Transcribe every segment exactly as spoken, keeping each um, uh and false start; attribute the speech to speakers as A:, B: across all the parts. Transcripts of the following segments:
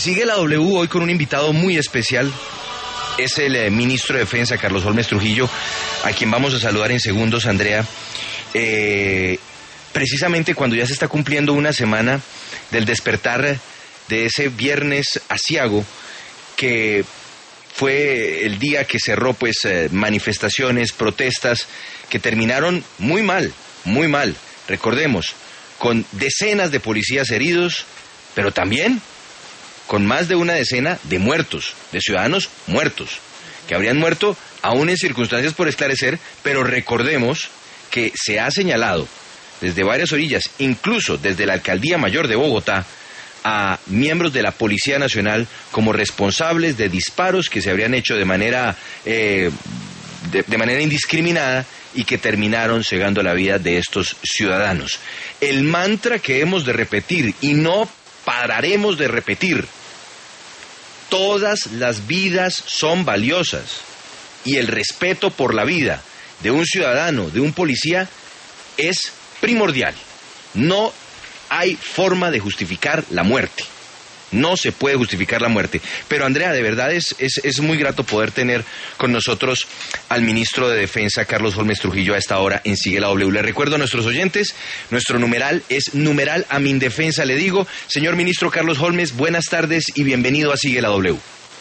A: Sigue la W hoy con un invitado muy especial. Es el eh, ministro de Defensa, Carlos Holmes Trujillo, a quien vamos a saludar en segundos, Andrea. Eh, precisamente cuando ya se está cumpliendo una semana del despertar de ese viernes aciago, que fue el día que cerró pues eh, manifestaciones, protestas, que terminaron muy mal, muy mal. Recordemos, con decenas de policías heridos, pero también con más de una decena de muertos, de ciudadanos muertos, que habrían muerto aún en circunstancias por esclarecer, pero recordemos que se ha señalado desde varias orillas, incluso desde la Alcaldía Mayor de Bogotá, a miembros de la Policía Nacional como responsables de disparos que se habrían hecho de manera, eh, de, de manera indiscriminada y que terminaron cegando la vida de estos ciudadanos. El mantra que hemos de repetir, y no pararemos de repetir: todas las vidas son valiosas y el respeto por la vida de un ciudadano, de un policía, es primordial. No hay forma de justificar la muerte. No se puede justificar la muerte. Pero Andrea, de verdad es, es, es muy grato poder tener con nosotros al ministro de Defensa, Carlos Holmes Trujillo, a esta hora en Sigue la W. Le recuerdo a nuestros oyentes, nuestro numeral es numeral Amindefensa. Le digo, señor ministro Carlos Holmes, buenas tardes y bienvenido a Sigue la W.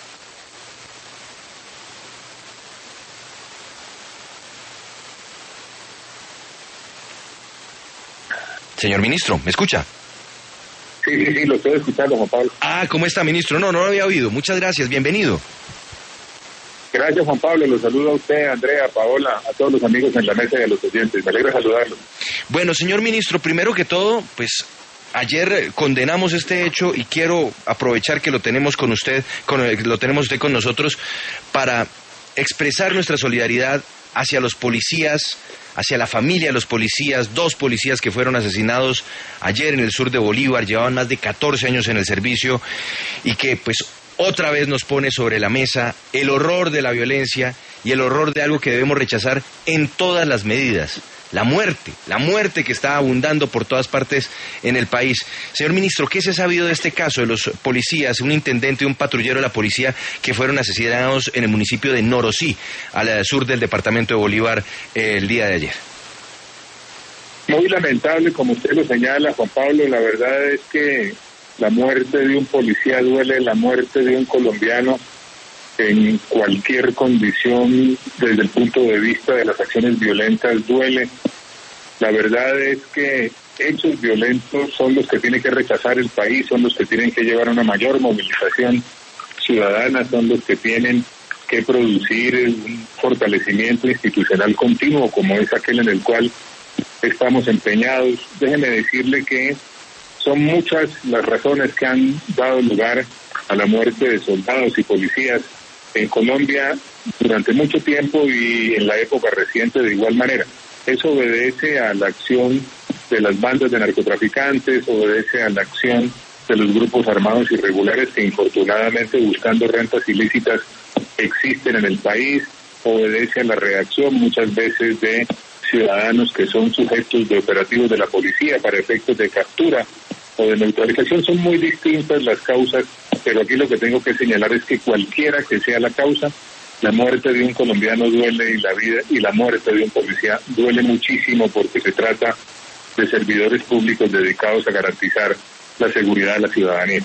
A: Señor ministro, ¿me escucha?
B: Sí, sí, sí, lo estoy escuchando, Juan Pablo.
A: Ah, ¿cómo está, ministro? No, no lo había oído. Muchas gracias, bienvenido.
B: Gracias, Juan Pablo. Los saludo a usted, Andrea, Paola, a todos los amigos en la mesa y a los oyentes. Me alegra saludarlos.
A: Bueno, señor ministro, primero que todo, pues ayer condenamos este hecho y quiero aprovechar que lo tenemos con usted, con, lo tenemos usted con nosotros, para expresar nuestra solidaridad hacia los policías, hacia la familia de los policías, dos policías que fueron asesinados ayer en el sur de Bolívar, llevaban más de catorce años en el servicio y que pues otra vez nos pone sobre la mesa el horror de la violencia y el horror de algo que debemos rechazar en todas las medidas: la muerte, la muerte que está abundando por todas partes en el país. Señor ministro, ¿qué se ha sabido de este caso de los policías, un intendente y un patrullero de la policía que fueron asesinados en el municipio de Norosí, al sur del departamento de Bolívar, eh, el día de ayer?
B: Muy lamentable, como usted lo señala, Juan Pablo. La verdad es que la muerte de un policía duele, la muerte de un colombiano en cualquier condición desde el punto de vista de las acciones violentas duele. La verdad es que hechos violentos son los que tiene que rechazar el país, son los que tienen que llevar a una mayor movilización ciudadana, son los que tienen que producir un fortalecimiento institucional continuo como es aquel en el cual estamos empeñados. Déjeme decirle que son muchas las razones que han dado lugar a la muerte de soldados y policías en Colombia durante mucho tiempo y en la época reciente de igual manera. Eso obedece a la acción de las bandas de narcotraficantes, obedece a la acción de los grupos armados irregulares que infortunadamente, buscando rentas ilícitas, existen en el país, obedece a la reacción muchas veces de ciudadanos que son sujetos de operativos de la policía para efectos de captura o de neutralización. Son muy distintas las causas, pero aquí lo que tengo que señalar es que cualquiera que sea la causa, la muerte de un colombiano duele y la vida y la muerte de un policía duele muchísimo, porque se trata de servidores públicos dedicados a garantizar la seguridad de la ciudadanía.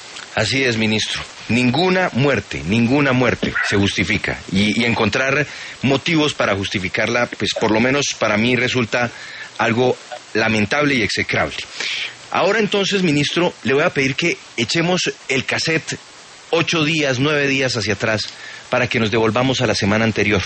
A: Así es, ministro. Ninguna muerte, ninguna muerte se justifica. Y, y encontrar motivos para justificarla, pues por lo menos para mí resulta algo lamentable y execrable. Ahora entonces, ministro, le voy a pedir que echemos el cassette ocho días, nueve días hacia atrás para que nos devolvamos a la semana anterior.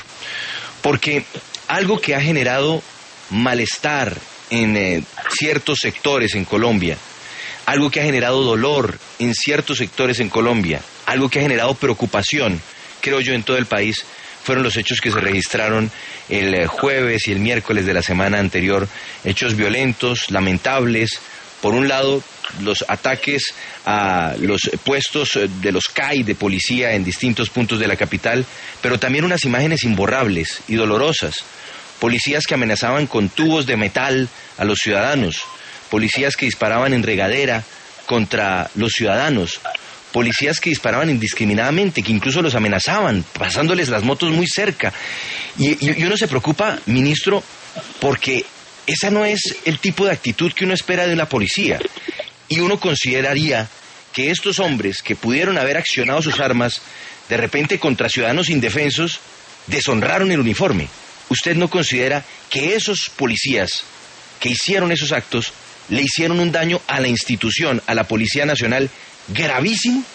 A: Porque algo que ha generado malestar en eh, ciertos sectores en Colombia, algo que ha generado dolor en ciertos sectores en Colombia, algo que ha generado preocupación, creo yo, en todo el país, fueron los hechos que se registraron el jueves y el miércoles de la semana anterior. Hechos violentos, lamentables. Por un lado, los ataques a los puestos de los C A I de policía en distintos puntos de la capital, pero también unas imágenes imborrables y dolorosas. Policías que amenazaban con tubos de metal a los ciudadanos, policías que disparaban en regadera contra los ciudadanos, policías que disparaban indiscriminadamente, que incluso los amenazaban, pasándoles las motos muy cerca. Y, y, y uno se preocupa, ministro, porque esa no es el tipo de actitud que uno espera de la policía. Y uno consideraría que estos hombres que pudieron haber accionado sus armas de repente contra ciudadanos indefensos, deshonraron el uniforme. ¿Usted no considera que esos policías que hicieron esos actos le hicieron un daño a la institución, a la Policía Nacional, gravísimo?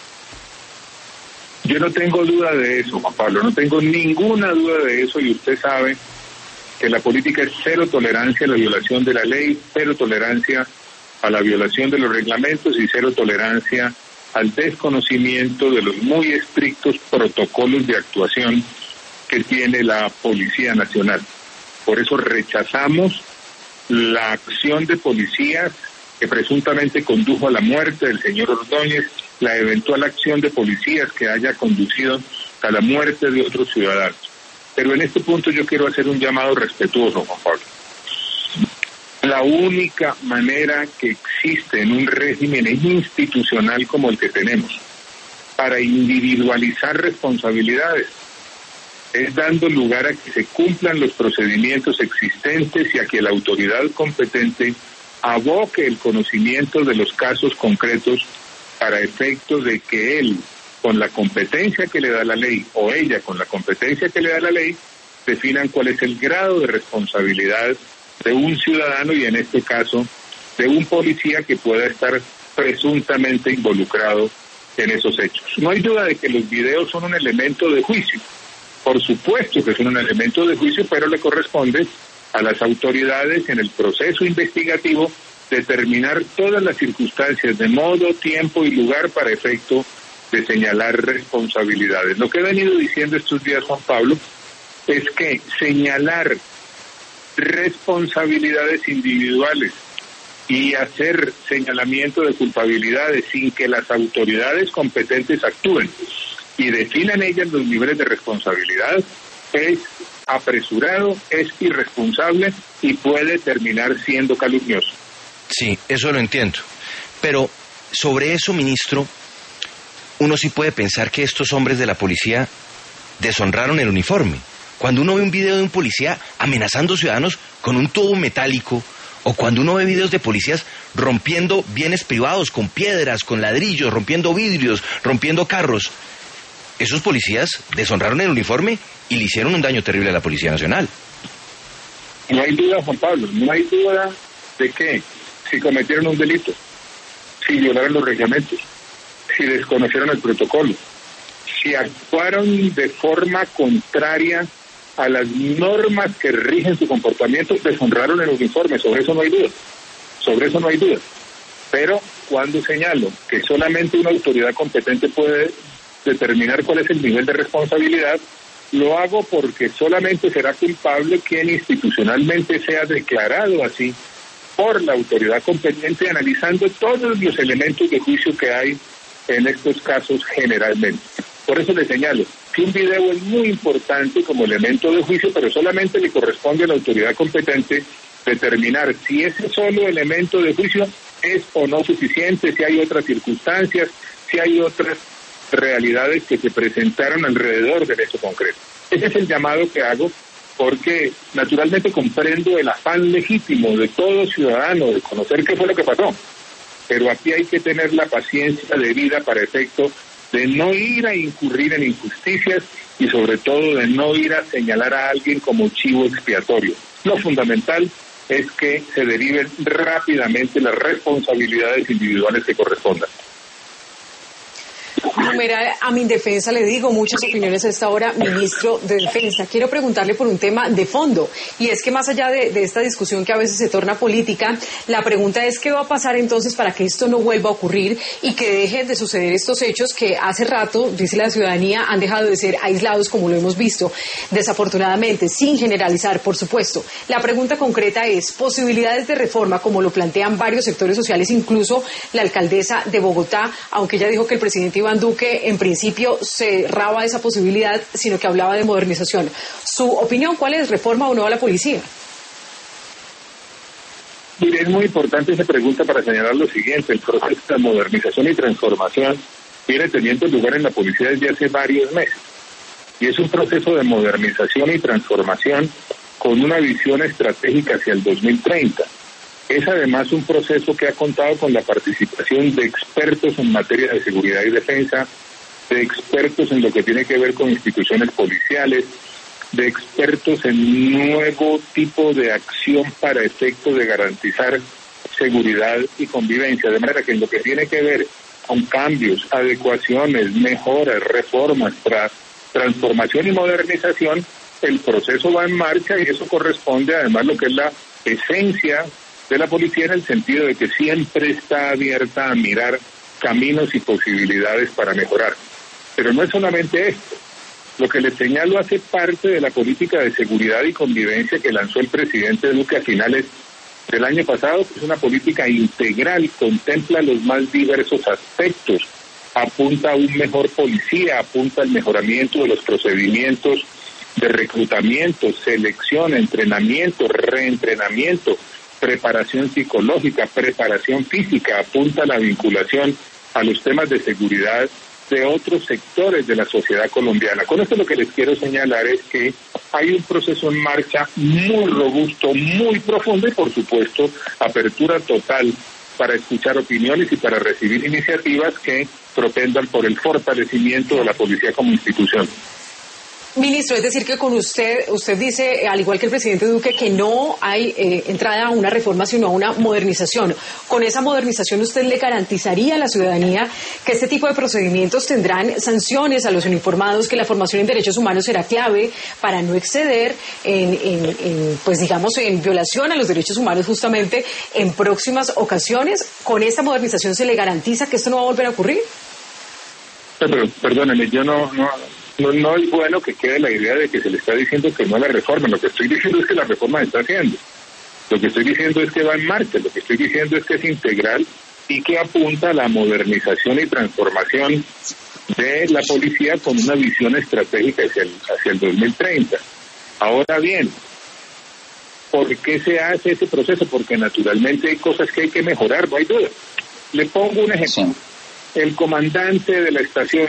B: Yo no tengo duda de eso, Juan Pablo, no tengo ninguna duda de eso, y usted sabe que la política es cero tolerancia a la violación de la ley, cero tolerancia a la violación de los reglamentos y cero tolerancia al desconocimiento de los muy estrictos protocolos de actuación que tiene la Policía Nacional. Por eso rechazamos la acción de policías que presuntamente condujo a la muerte del señor Ordóñez, la eventual acción de policías que haya conducido a la muerte de otros ciudadanos. Pero en este punto yo quiero hacer un llamado respetuoso, Juan Pablo. La única manera que existe en un régimen institucional como el que tenemos para individualizar responsabilidades es dando lugar a que se cumplan los procedimientos existentes y a que la autoridad competente aboque el conocimiento de los casos concretos para efectos de que él, con la competencia que le da la ley, o ella con la competencia que le da la ley, definan cuál es el grado de responsabilidad de un ciudadano y en este caso de un policía que pueda estar presuntamente involucrado en esos hechos. No hay duda de que los videos son un elemento de juicio, por supuesto que son un elemento de juicio, pero le corresponde a las autoridades en el proceso investigativo determinar todas las circunstancias de modo, tiempo y lugar para efecto de señalar responsabilidades. Lo que he venido diciendo estos días, Juan Pablo, es que señalar responsabilidades individuales y hacer señalamiento de culpabilidades sin que las autoridades competentes actúen y definan ellas los niveles de responsabilidad es apresurado, es irresponsable y puede terminar siendo calumnioso.
A: Sí, eso lo entiendo. Pero sobre eso, ministro, uno sí puede pensar que estos hombres de la policía deshonraron el uniforme. Cuando uno ve un video de un policía amenazando ciudadanos con un tubo metálico, o cuando uno ve videos de policías rompiendo bienes privados con piedras, con ladrillos, rompiendo vidrios, rompiendo carros, esos policías deshonraron el uniforme y le hicieron un daño terrible a la Policía Nacional.
B: No hay duda, Juan Pablo, no hay duda de que si cometieron un delito, si violaron los reglamentos, si desconocieron el protocolo, si actuaron de forma contraria a las normas que rigen su comportamiento, deshonraron el uniforme, sobre eso no hay duda, sobre eso no hay duda. Pero cuando señalo que solamente una autoridad competente puede determinar cuál es el nivel de responsabilidad, lo hago porque solamente será culpable quien institucionalmente sea declarado así por la autoridad competente, analizando todos los elementos de juicio que hay en estos casos generalmente. Por eso le señalo que un video es muy importante como elemento de juicio, pero solamente le corresponde a la autoridad competente determinar si ese solo elemento de juicio es o no suficiente, si hay otras circunstancias, si hay otras realidades que se presentaron alrededor del hecho concreto. Ese es el llamado que hago, porque naturalmente comprendo el afán legítimo de todo ciudadano de conocer qué fue lo que pasó, pero aquí hay que tener la paciencia debida para efecto de no ir a incurrir en injusticias y sobre todo de no ir a señalar a alguien como chivo expiatorio. Lo fundamental es que se deriven rápidamente las responsabilidades individuales que correspondan.
C: Numera, a mi defensa le digo muchas opiniones a esta hora, ministro de Defensa. Quiero preguntarle por un tema de fondo, y es que más allá de, de esta discusión que a veces se torna política, la pregunta es qué va a pasar entonces para que esto no vuelva a ocurrir y que dejen de suceder estos hechos que hace rato, dice la ciudadanía, han dejado de ser aislados como lo hemos visto, desafortunadamente, sin generalizar, por supuesto. La pregunta concreta es, posibilidades de reforma, como lo plantean varios sectores sociales, incluso la alcaldesa de Bogotá, aunque ella dijo que el presidente Iván Duque en principio cerraba esa posibilidad, sino que hablaba de modernización. ¿Su opinión cuál es? ¿Reforma o no a la policía?
B: Mire, es muy importante esa pregunta para señalar lo siguiente: el proceso de modernización y transformación viene teniendo lugar en la policía desde hace varios meses. Y es un proceso de modernización y transformación con una visión estratégica hacia el dos mil treinta. Es además un proceso que ha contado con la participación de expertos en materia de seguridad y defensa, de expertos en lo que tiene que ver con instituciones policiales, de expertos en nuevo tipo de acción para efecto de garantizar seguridad y convivencia, de manera que en lo que tiene que ver con cambios, adecuaciones, mejoras, reformas, tra- transformación y modernización, el proceso va en marcha y eso corresponde además a lo que es la esencia de la policía, en el sentido de que siempre está abierta a mirar caminos y posibilidades para mejorar. Pero no es solamente esto. Lo que les señalo hace parte de la política de seguridad y convivencia que lanzó el presidente Duque a finales del año pasado, que es una política integral, contempla los más diversos aspectos, apunta a un mejor policía, apunta al mejoramiento de los procedimientos de reclutamiento, selección, entrenamiento, reentrenamiento, preparación psicológica, preparación física, apunta a la vinculación a los temas de seguridad de otros sectores de la sociedad colombiana. Con esto lo que les quiero señalar es que hay un proceso en marcha muy robusto, muy profundo y por supuesto apertura total para escuchar opiniones y para recibir iniciativas que propendan por el fortalecimiento de la policía como institución.
C: Ministro, es decir que con usted, usted dice, al igual que el presidente Duque, que no hay eh, entrada a una reforma sino a una modernización. Con esa modernización usted le garantizaría a la ciudadanía que este tipo de procedimientos tendrán sanciones a los uniformados, que la formación en derechos humanos será clave para no exceder en, en, en pues digamos, en violación a los derechos humanos justamente en próximas ocasiones. ¿Con esta modernización se le garantiza que esto no va a volver a ocurrir?
B: Pero, perdóneme, yo no... no... No, no es bueno que quede la idea de que se le está diciendo que no a la reforma. Lo que estoy diciendo es que la reforma se está haciendo. Lo que estoy diciendo es que va en marcha. Lo que estoy diciendo es que es integral y que apunta a la modernización y transformación de la policía con una visión estratégica hacia el, hacia el dos mil treinta. Ahora bien, ¿por qué se hace ese proceso? Porque naturalmente hay cosas que hay que mejorar, no hay duda. Le pongo un ejemplo. El comandante de la estación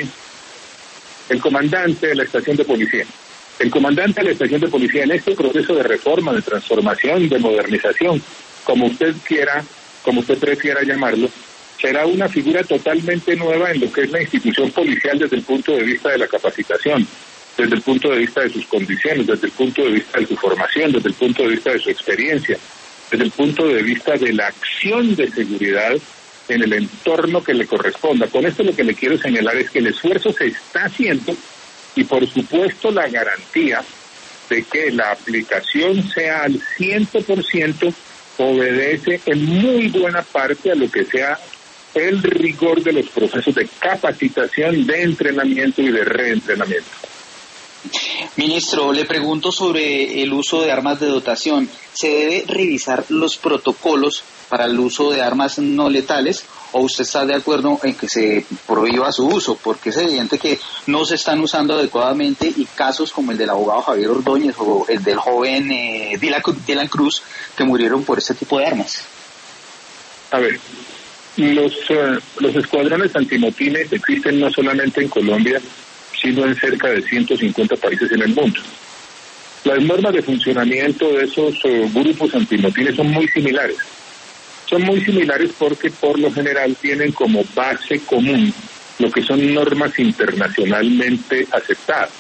B: El comandante de la estación de policía. El comandante de la estación de policía en este proceso de reforma, de transformación, de modernización, como usted quiera, como usted prefiera llamarlo, será una figura totalmente nueva en lo que es la institución policial desde el punto de vista de la capacitación, desde el punto de vista de sus condiciones, desde el punto de vista de su formación, desde el punto de vista de su experiencia, desde el punto de vista de la acción de seguridad en el entorno que le corresponda. Con esto lo que le quiero señalar es que el esfuerzo se está haciendo y por supuesto la garantía de que la aplicación sea al cien por ciento obedece en muy buena parte a lo que sea el rigor de los procesos de capacitación, de entrenamiento y de reentrenamiento.
D: Ministro, le pregunto sobre el uso de armas de dotación. ¿Se debe revisar los protocolos para el uso de armas no letales o usted está de acuerdo en que se prohíba su uso? Porque es evidente que no se están usando adecuadamente y casos como el del abogado Javier Ordóñez o el del joven eh, Dylan Cruz que murieron por este tipo de armas.
B: A ver, los, uh, los escuadrones antimotines existen no solamente en Colombia, sino en cerca de ciento cincuenta países en el mundo. Las normas de funcionamiento de esos uh, grupos antimotines son muy similares. Son muy similares porque por lo general tienen como base común lo que son normas internacionalmente aceptadas.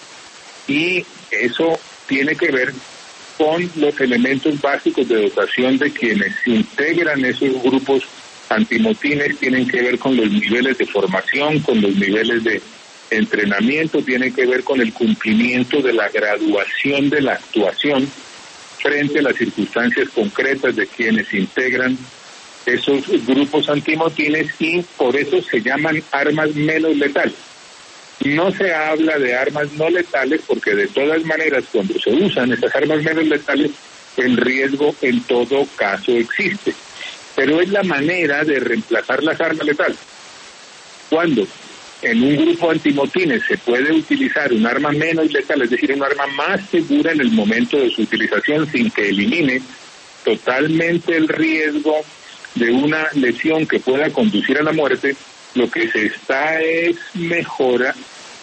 B: Y eso tiene que ver con los elementos básicos de dotación de quienes integran esos grupos antimotines, tienen que ver con los niveles de formación, con los niveles de entrenamiento, tiene que ver con el cumplimiento de la graduación de la actuación frente a las circunstancias concretas de quienes integran esos grupos antimotines y por eso se llaman armas menos letales. No se habla de armas no letales porque de todas maneras cuando se usan esas armas menos letales el riesgo en todo caso existe, pero es la manera de reemplazar las armas letales. Cuando en un grupo antimotines se puede utilizar un arma menos letal, es decir, un arma más segura en el momento de su utilización sin que elimine totalmente el riesgo de una lesión que pueda conducir a la muerte, lo que se está es mejora,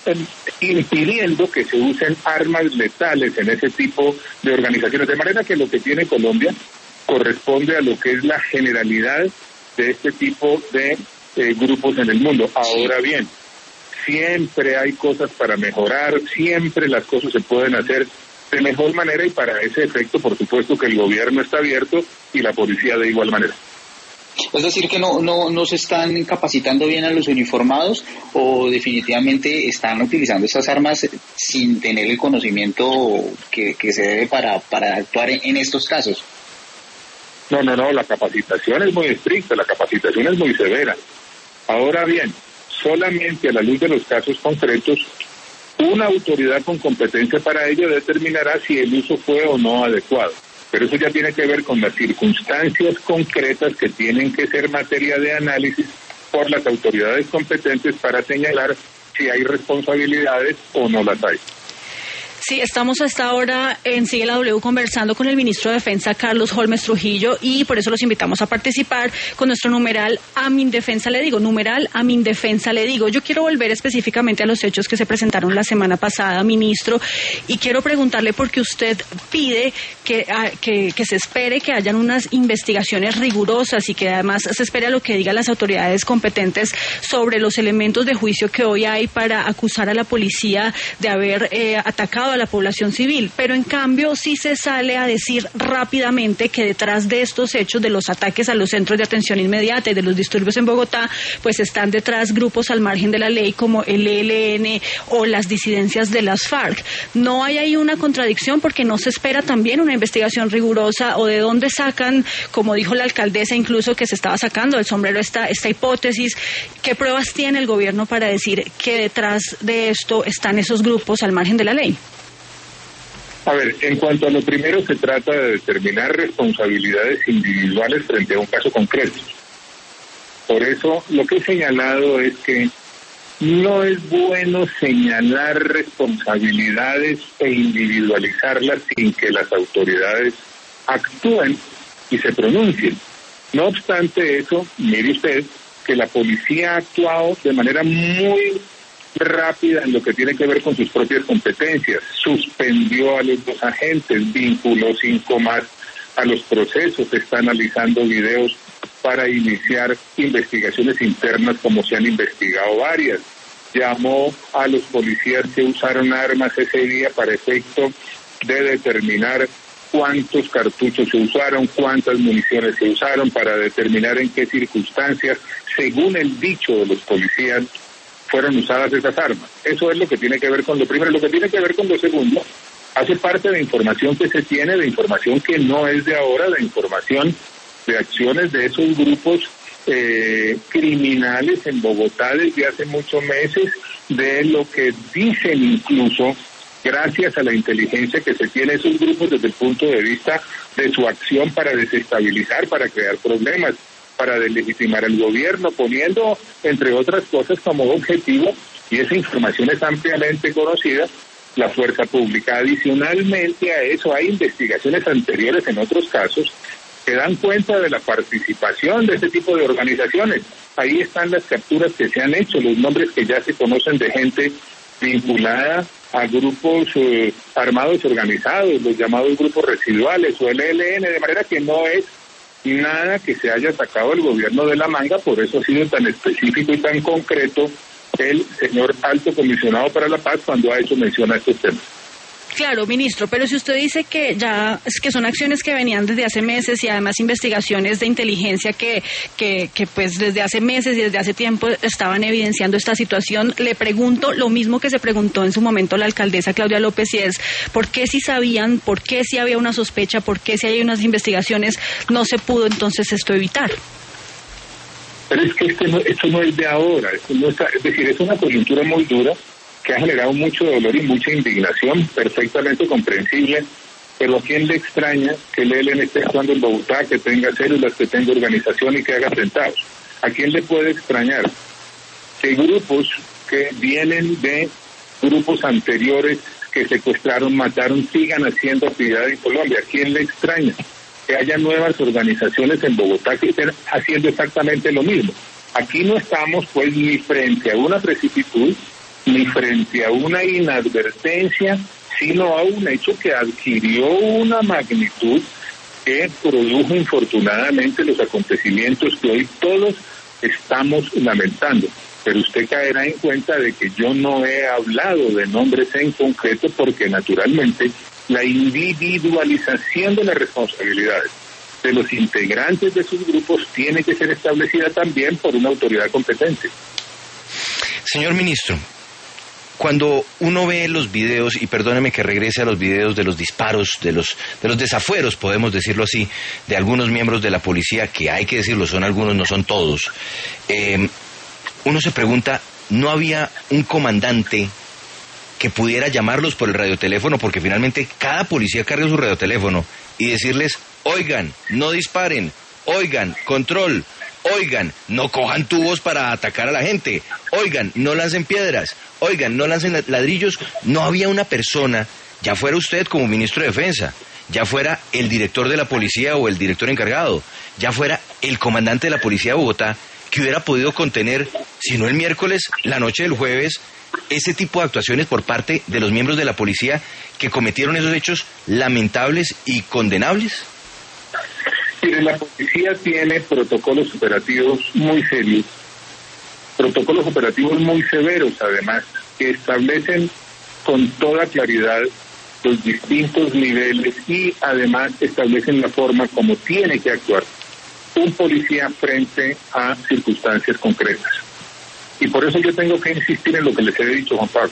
B: impidiendo que se usen armas letales en ese tipo de organizaciones, de manera que lo que tiene Colombia corresponde a lo que es la generalidad de este tipo de eh, grupos en el mundo. Ahora bien, siempre hay cosas para mejorar, siempre las cosas se pueden hacer de mejor manera, y para ese efecto, por supuesto, que el gobierno está abierto y la policía de igual manera.
D: Es decir, que no, no, no se están capacitando bien a los uniformados, o definitivamente están utilizando esas armas sin tener el conocimiento que, que se debe para, para actuar en, en estos casos.
B: No, no, no, la capacitación es muy estricta, la capacitación es muy severa. Ahora bien, solamente a la luz de los casos concretos, una autoridad con competencia para ello determinará si el uso fue o no adecuado. Pero eso ya tiene que ver con las circunstancias concretas que tienen que ser materia de análisis por las autoridades competentes para señalar si hay responsabilidades o no las hay.
E: Sí, estamos hasta ahora en Sigue la W conversando con el ministro de Defensa, Carlos Holmes Trujillo, y por eso los invitamos a participar con nuestro numeral A Mindefensa le digo, numeral A Mindefensa le digo. Yo quiero volver específicamente a los hechos que se presentaron la semana pasada, ministro, y quiero preguntarle por qué usted pide que, que, que se espere que hayan unas investigaciones rigurosas y que además se espere a lo que digan las autoridades competentes sobre los elementos de juicio que hoy hay para acusar a la policía de haber eh, atacado a la población civil, pero en cambio sí se sale a decir rápidamente que detrás de estos hechos, de los ataques a los centros de atención inmediata y de los disturbios en Bogotá, pues están detrás grupos al margen de la ley como el E L N o las disidencias de las FARC. ¿No hay ahí una contradicción porque no se espera también una investigación rigurosa, o de dónde sacan, como dijo la alcaldesa incluso, que se estaba sacando del sombrero esta, esta hipótesis? ¿Qué pruebas tiene el gobierno para decir que detrás de esto están esos grupos al margen de la ley?
B: A ver, en cuanto a lo primero, se trata de determinar responsabilidades individuales frente a un caso concreto. Por eso, lo que he señalado es que no es bueno señalar responsabilidades e individualizarlas sin que las autoridades actúen y se pronuncien. No obstante eso, mire usted que la policía ha actuado de manera muy rápida en lo que tiene que ver con sus propias competencias. Suspendió a los dos agentes, vinculó cinco más a los procesos, está analizando videos para iniciar investigaciones internas, como se han investigado varias. Llamó a los policías que usaron armas ese día para efecto de determinar cuántos cartuchos se usaron, cuántas municiones se usaron, para determinar en qué circunstancias, según el dicho de los policías, fueron usadas esas armas. Eso es lo que tiene que ver con lo primero. Lo que tiene que ver con lo segundo hace parte de información que se tiene, de información que no es de ahora, de información de acciones de esos grupos eh, criminales en Bogotá desde hace muchos meses, de lo que dicen incluso, gracias a la inteligencia que se tiene esos grupos desde el punto de vista de su acción para desestabilizar, para crear problemas, para deslegitimar al gobierno, poniendo, entre otras cosas, como objetivo, y esa información es ampliamente conocida, la fuerza pública. Adicionalmente a eso, hay investigaciones anteriores en otros casos que dan cuenta de la participación de este tipo de organizaciones. Ahí están las capturas que se han hecho, los nombres que ya se conocen de gente vinculada a grupos eh, armados organizados, los llamados grupos residuales o el E L N, de manera que no es nada que se haya sacado el gobierno de la manga. Por eso ha sido tan específico y tan concreto el señor alto comisionado para la paz cuando ha hecho mención a estos temas.
E: Claro, ministro, pero si usted dice que ya es que son acciones que venían desde hace meses y además investigaciones de inteligencia que, que, que pues desde hace meses y desde hace tiempo estaban evidenciando esta situación, le pregunto lo mismo que se preguntó en su momento la alcaldesa Claudia López, y es ¿por qué si sabían, por qué si había una sospecha, por qué si hay unas investigaciones no se pudo entonces esto evitar?
B: Pero es que este no, esto no es de ahora, esto no está, es decir, es una coyuntura muy dura que ha generado mucho dolor y mucha indignación, perfectamente comprensible, pero ¿a quién le extraña que el E L N esté actuando en Bogotá, que tenga células, que tenga organización y que haga atentados? ¿A quién le puede extrañar que grupos que vienen de grupos anteriores que secuestraron, mataron, sigan haciendo actividad en Colombia? ¿A quién le extraña que haya nuevas organizaciones en Bogotá que estén haciendo exactamente lo mismo? Aquí no estamos pues ni frente a una precipitud, ni frente a una inadvertencia, sino a un hecho que adquirió una magnitud que produjo infortunadamente los acontecimientos que hoy todos estamos lamentando. Pero usted caerá en cuenta de que yo no he hablado de nombres en concreto porque naturalmente la individualización de las responsabilidades de los integrantes de sus grupos tiene que ser establecida también por una autoridad competente.
A: Señor ministro, cuando uno ve los videos, y perdóneme que regrese a los videos de los disparos, de los, de los desafueros, podemos decirlo así, de algunos miembros de la policía, que hay que decirlo, son algunos, no son todos, eh, uno se pregunta, ¿no había un comandante que pudiera llamarlos por el radioteléfono? Porque finalmente cada policía carga su radioteléfono y decirles, oigan, no disparen, oigan, control, oigan, no cojan tubos para atacar a la gente, oigan, no lancen piedras, oigan, no lancen ladrillos. No había una persona, ya fuera usted como ministro de Defensa, ya fuera el director de la policía o el director encargado, ya fuera el comandante de la policía de Bogotá, que hubiera podido contener, si no el miércoles, la noche del jueves, ese tipo de actuaciones por parte de los miembros de la policía que cometieron esos hechos lamentables y condenables?
B: Mire, la policía tiene protocolos operativos muy serios, protocolos operativos muy severos además, que establecen con toda claridad los distintos niveles y además establecen la forma como tiene que actuar un policía frente a circunstancias concretas. Y por eso yo tengo que insistir en lo que les he dicho, Juan Pablo.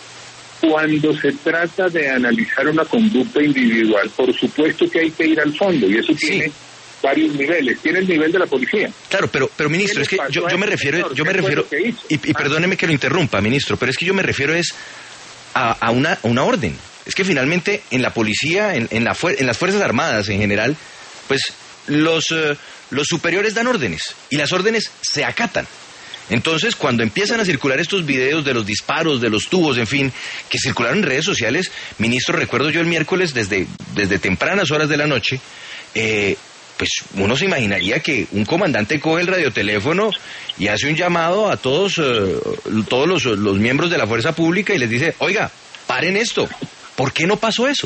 B: Cuando se trata de analizar una conducta individual, por supuesto que hay que ir al fondo, y eso sí tiene varios niveles. Tiene el nivel de la policía.
A: Claro, pero pero ministro, es que yo, yo me refiero, yo me refiero, y, y perdóneme que lo interrumpa, ministro, pero es que yo me refiero es a, a una a una orden. Es que finalmente en la policía, en, en, la fuer, en las Fuerzas Armadas en general, pues los, uh, los superiores dan órdenes, y las órdenes se acatan. Entonces, cuando empiezan a circular estos videos de los disparos, de los tubos, en fin, que circularon en redes sociales, ministro, recuerdo yo el miércoles desde, desde tempranas horas de la noche, eh, pues uno se imaginaría que un comandante coge el radioteléfono y hace un llamado a todos, eh, todos los, los miembros de la fuerza pública y les dice, oiga, paren esto. ¿Por qué no pasó eso?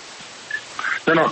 B: No, no,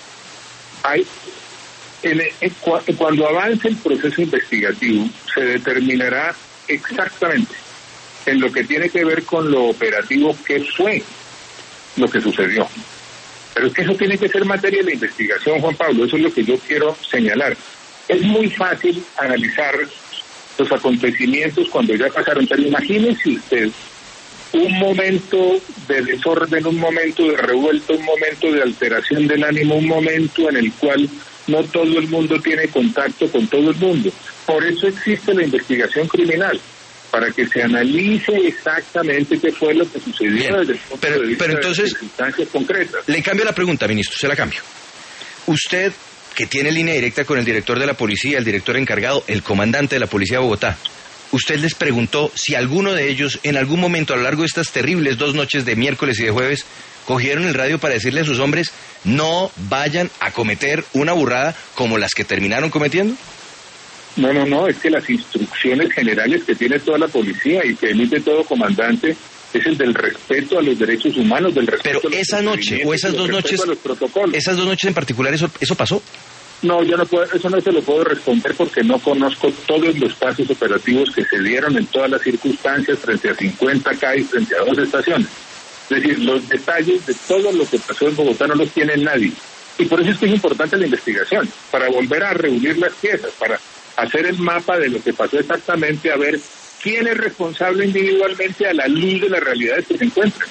B: hay... En, en, cuando avance el proceso investigativo se determinará exactamente en lo que tiene que ver con lo operativo qué fue lo que sucedió. Pero es que eso tiene que ser materia de la investigación, Juan Pablo, eso es lo que yo quiero señalar. Es muy fácil analizar los acontecimientos cuando ya pasaron, pero imagínese usted un momento de desorden, un momento de revuelta, un momento de alteración del ánimo, un momento en el cual no todo el mundo tiene contacto con todo el mundo. Por eso existe la investigación criminal, para que se analice exactamente qué fue lo que sucedió. Bien, desde el punto
A: pero,
B: de vista
A: pero entonces,
B: de circunstancias concretas.
A: Le cambio la pregunta, ministro, se la cambio. Usted, que tiene línea directa con el director de la policía, el director encargado, el comandante de la policía de Bogotá, ¿usted les preguntó si alguno de ellos, en algún momento a lo largo de estas terribles dos noches de miércoles y de jueves, cogieron el radio para decirle a sus hombres no vayan a cometer una burrada como las que terminaron cometiendo?
B: No, no, no, es que las instrucciones generales que tiene toda la policía y que emite todo comandante es el del respeto a los derechos humanos, del respeto
A: Pero
B: a los
A: esa noche o esas dos noches, esas dos noches en particular, ¿eso, eso pasó?
B: No, yo no puedo, eso no se lo puedo responder porque no conozco todos los pasos operativos que se dieron en todas las circunstancias frente a cincuenta K y frente a dos estaciones. Es decir, los detalles de todo lo que pasó en Bogotá no los tiene nadie. Y por eso es que es importante la investigación, para volver a reunir las piezas, para hacer el mapa de lo que pasó exactamente, a ver quién es responsable individualmente a la luz de las realidades que se encuentran.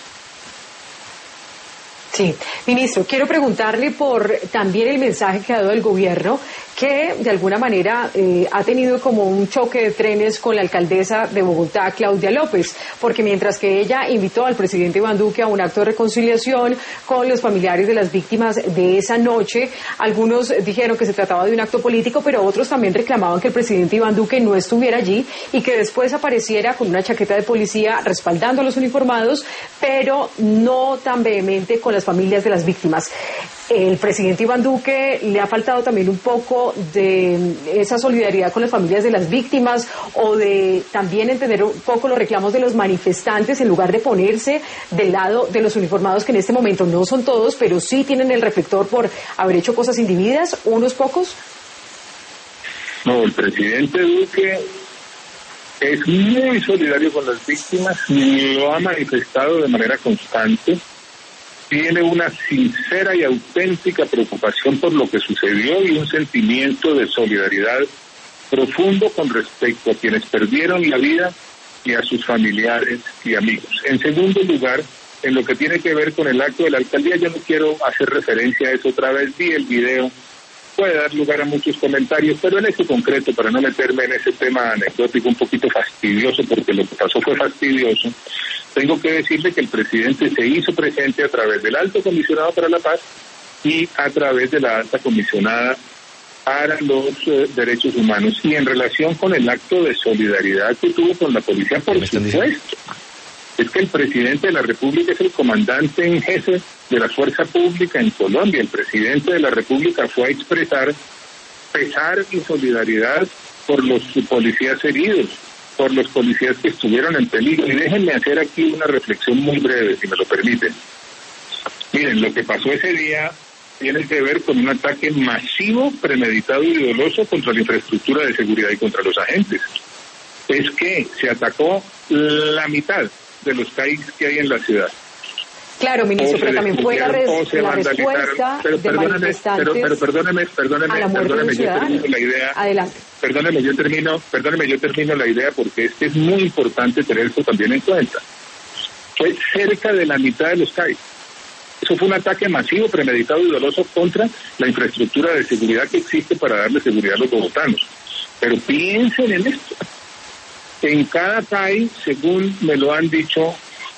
C: Sí, ministro, quiero preguntarle por también el mensaje que ha dado el gobierno, que de alguna manera eh, ha tenido como un choque de trenes con la alcaldesa de Bogotá, Claudia López, porque mientras que ella invitó al presidente Iván Duque a un acto de reconciliación con los familiares de las víctimas de esa noche, algunos dijeron que se trataba de un acto político, pero otros también reclamaban que el presidente Iván Duque no estuviera allí y que después apareciera con una chaqueta de policía respaldando a los uniformados, pero no tan vehemente con las familias de las víctimas. el presidente Iván Duque le ha faltado también un poco de esa solidaridad con las familias de las víctimas o de también entender un poco los reclamos de los manifestantes en lugar de ponerse del lado de los uniformados que en este momento no son todos, pero sí tienen el reflector por haber hecho cosas indebidas, unos pocos?
B: No, el presidente Duque es muy solidario con las víctimas, lo ha manifestado de manera constante. Tiene una sincera y auténtica preocupación por lo que sucedió y un sentimiento de solidaridad profundo con respecto a quienes perdieron la vida y a sus familiares y amigos. En segundo lugar, en lo que tiene que ver con el acto de la alcaldía, yo no quiero hacer referencia a eso otra vez, vi el video, puede dar lugar a muchos comentarios, pero en este concreto, para no meterme en ese tema anecdótico un poquito fastidioso, porque lo que pasó fue fastidioso, tengo que decirle que el presidente se hizo presente a través del Alto Comisionado para la Paz y a través de la Alta Comisionada para los eh, Derechos Humanos. Y en relación con el acto de solidaridad que tuvo con la policía, por supuesto, es que el presidente de la República es el comandante en jefe de la fuerza pública en Colombia. El presidente de la República fue a expresar pesar y solidaridad por los policías heridos, por los policías que estuvieron en peligro. Y déjenme hacer aquí una reflexión muy breve, si me lo permiten. Miren, lo que pasó ese día tiene que ver con un ataque masivo, premeditado y doloso contra la infraestructura de seguridad y contra los agentes. Es que se atacó la mitad de los C A I que hay en la ciudad.
C: Claro, ministro, pero también fue la, res, la respuesta
B: pero,
C: de
B: perdóneme,
C: manifestantes
B: pero, pero perdóneme, perdóneme,
C: a la muerte
B: perdóneme,
C: de un
B: yo termino la idea.
C: Adelante.
B: Perdóneme, yo termino, perdóneme, yo termino la idea porque es que es muy importante tener esto también en cuenta. Fue cerca de la mitad de los C A I. Eso fue un ataque masivo, premeditado y doloso contra la infraestructura de seguridad que existe para darle seguridad a los bogotanos. Pero piensen en esto. En cada C A I, según me lo han dicho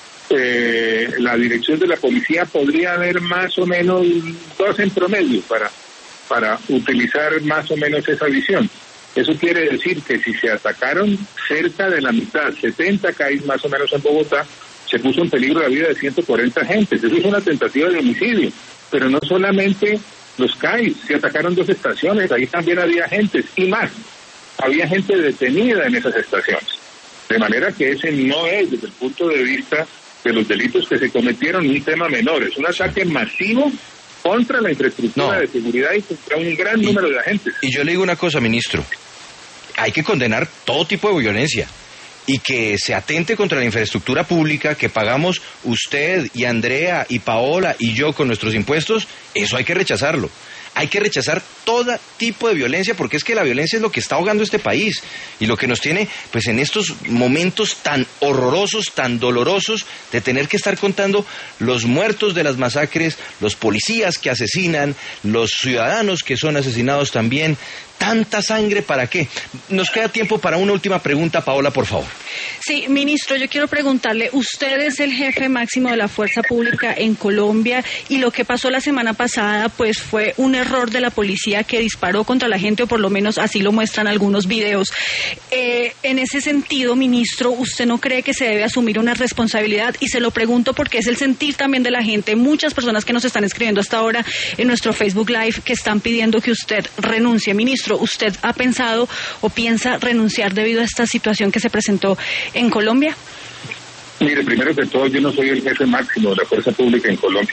B: eh, la dirección de la policía, podría haber más o menos dos en promedio para, para utilizar más o menos esa visión. Eso quiere decir que si se atacaron cerca de la mitad, setenta C A I más o menos en Bogotá, se puso en peligro la vida de ciento cuarenta agentes. Eso es una tentativa de homicidio. Pero no solamente los C A I, se atacaron dos estaciones, ahí también había agentes y más. Había gente detenida en esas estaciones. De manera que ese no es, desde el punto de vista de los delitos que se cometieron, un tema menor. Es un ataque masivo contra la infraestructura no. de seguridad y contra un gran y, número de agentes.
A: Y yo le digo una cosa, ministro. Hay que condenar todo tipo de violencia. Y que se atente contra la infraestructura pública que pagamos usted y Andrea y Paola y yo con nuestros impuestos, eso hay que rechazarlo. Hay que rechazar todo tipo de violencia porque es que la violencia es lo que está ahogando este país y lo que nos tiene pues en estos momentos tan horrorosos, tan dolorosos de tener que estar contando los muertos de las masacres, los policías que asesinan, los ciudadanos que son asesinados también. ¿Tanta sangre para qué? Nos queda tiempo para una última pregunta, Paola, por favor.
E: Sí, ministro, yo quiero preguntarle, usted es el jefe máximo de la fuerza pública en Colombia y lo que pasó la semana pasada pues fue un error de la policía que disparó contra la gente, o por lo menos así lo muestran algunos videos. Eh, en ese sentido, ministro, ¿usted no cree que se debe asumir una responsabilidad? Y se lo pregunto porque es el sentir también de la gente, muchas personas que nos están escribiendo hasta ahora en nuestro Facebook Live que están pidiendo que usted renuncie. Ministro, ¿usted ha pensado o piensa renunciar debido a esta situación que se presentó en Colombia?
B: Mire, primero que todo, yo no soy el jefe máximo de la fuerza pública en Colombia.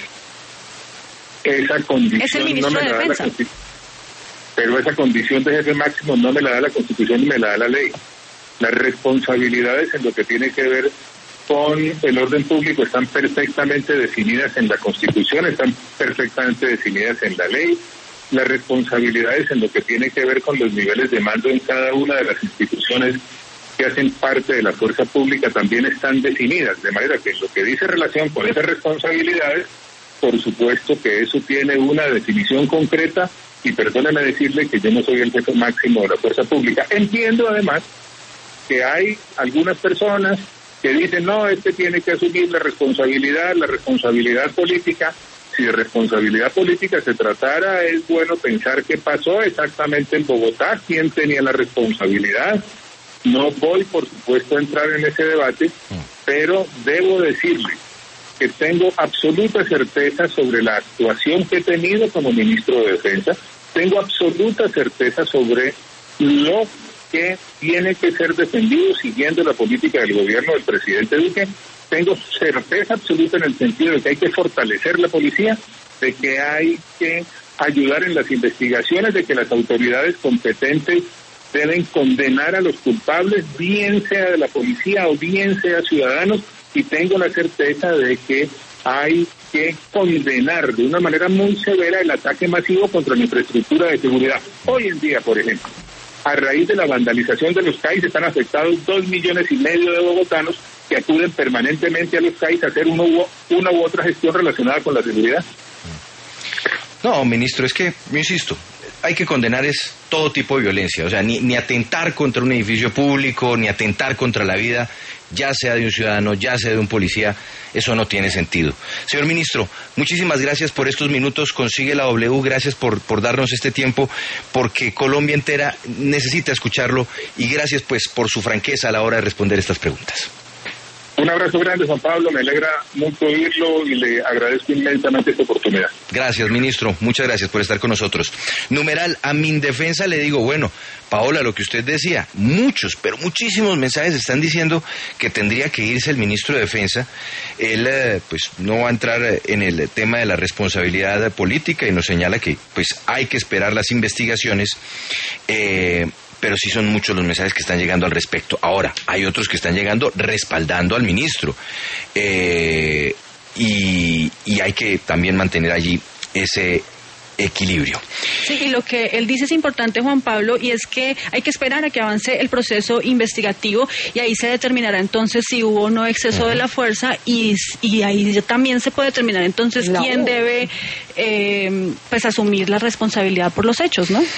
B: Esa condición
E: es el ministro
B: no me
E: de
B: la
E: Defensa.
B: Da la pero esa condición de jefe máximo no me la da la Constitución ni me la da la ley. Las responsabilidades en lo que tiene que ver con el orden público están perfectamente definidas en la Constitución, están perfectamente definidas en la ley. Las responsabilidades en lo que tiene que ver con los niveles de mando en cada una de las instituciones que hacen parte de la fuerza pública también están definidas, de manera que lo que dice relación con esas responsabilidades, por supuesto que eso tiene una definición concreta y perdóneme decirle que yo no soy el jefe máximo de la fuerza pública. Entiendo además que hay algunas personas que dicen no, este tiene que asumir la responsabilidad, la responsabilidad política. Si de responsabilidad política se tratara, es bueno pensar qué pasó exactamente en Bogotá, quién tenía la responsabilidad. No voy, por supuesto, a entrar en ese debate, pero debo decirle que tengo absoluta certeza sobre la actuación que he tenido como ministro de Defensa, tengo absoluta certeza sobre lo que tiene que ser defendido siguiendo la política del gobierno del presidente Duque. Tengo certeza absoluta en el sentido de que hay que fortalecer la policía, de que hay que ayudar en las investigaciones, de que las autoridades competentes deben condenar a los culpables, bien sea de la policía o bien sea ciudadanos, y tengo la certeza de que hay que condenar de una manera muy severa el ataque masivo contra la infraestructura de seguridad. Hoy en día, por ejemplo, a raíz de la vandalización de los C A I están afectados dos millones y medio de bogotanos que acuden permanentemente a los C A I a hacer uno u, una u otra gestión relacionada con la seguridad.
A: No, ministro, es que, yo insisto, hay que condenar es todo tipo de violencia, o sea, ni, ni atentar contra un edificio público, ni atentar contra la vida, ya sea de un ciudadano, ya sea de un policía, eso no tiene sentido. Señor ministro, muchísimas gracias por estos minutos, consigue la W, gracias por, por darnos este tiempo, porque Colombia entera necesita escucharlo, y gracias pues por su franqueza a la hora de responder estas preguntas.
B: Un abrazo grande, Juan Pablo, me alegra mucho oírlo y le agradezco inmensamente esta oportunidad.
A: Gracias, ministro, muchas gracias por estar con nosotros. Numeral, a Mindefensa le digo, bueno, Paola, lo que usted decía, muchos, pero muchísimos mensajes están diciendo que tendría que irse el ministro de Defensa. Él, eh, pues, no va a entrar en el tema de la responsabilidad política y nos señala que, pues, hay que esperar las investigaciones, eh... pero sí son muchos los mensajes que están llegando al respecto. Ahora, hay otros que están llegando respaldando al ministro. Eh, y, y hay que también mantener allí ese equilibrio.
E: Sí, y lo que él dice es importante, Juan Pablo, y es que hay que esperar a que avance el proceso investigativo y ahí se determinará entonces si hubo o no exceso uh-huh. de la fuerza y, y ahí también se puede determinar entonces no. quién debe eh, pues asumir la responsabilidad por los hechos, ¿no?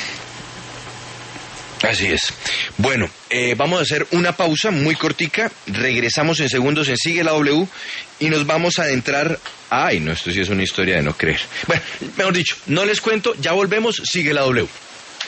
A: Así es. Bueno, eh, vamos a hacer una pausa muy cortica, regresamos en segundos en Sigue la W y nos vamos a adentrar... Ay, no, esto sí es una historia de no creer. Bueno, mejor dicho, no les cuento, ya volvemos, Sigue la W.